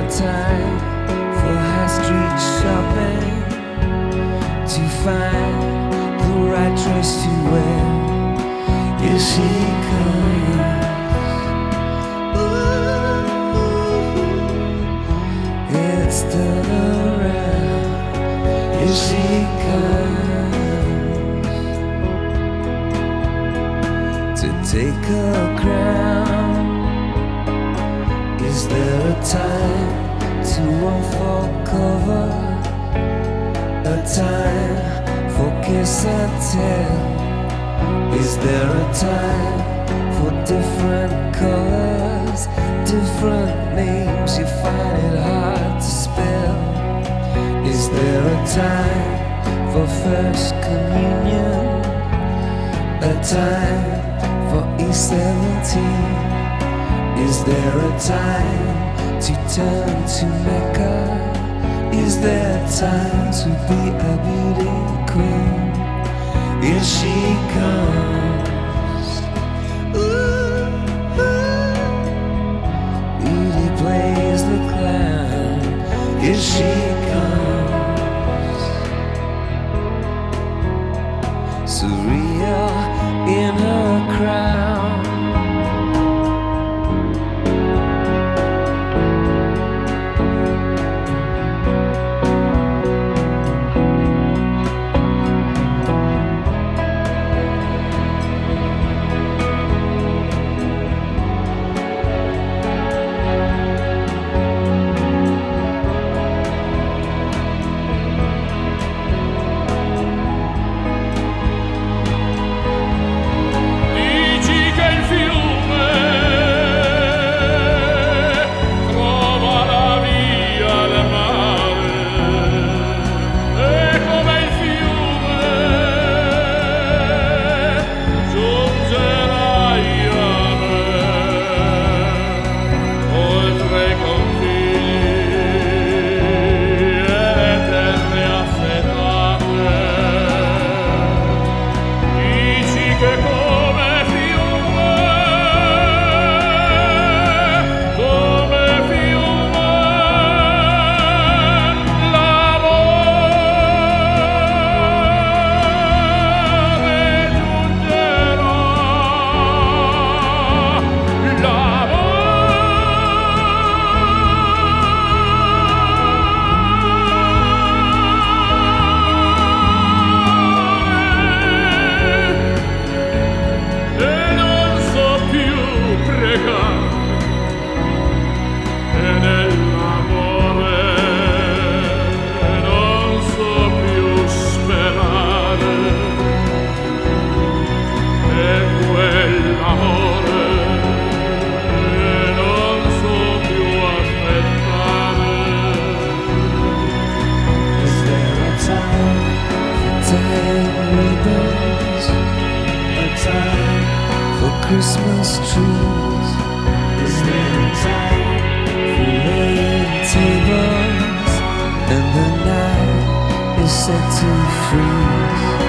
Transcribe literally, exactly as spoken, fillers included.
time for high street shopping to find the right dress to wear. Here she comes. Ooh, it's turned around. Here she comes to take her crown. Is there a time to unfold cover? A time for kiss and tell? Is there a time for different colors, different names you find it hard to spell? Is there a time for first communion? A time for E seventeen? Is there a time to turn to Mecca? Is there time to be a beauty queen? Here she comes. Ooh, ooh. Beauty plays the clown. Here she comes. Surreal in her crown. Christmas trees. Is there a time for laying tables? And the night is set to freeze.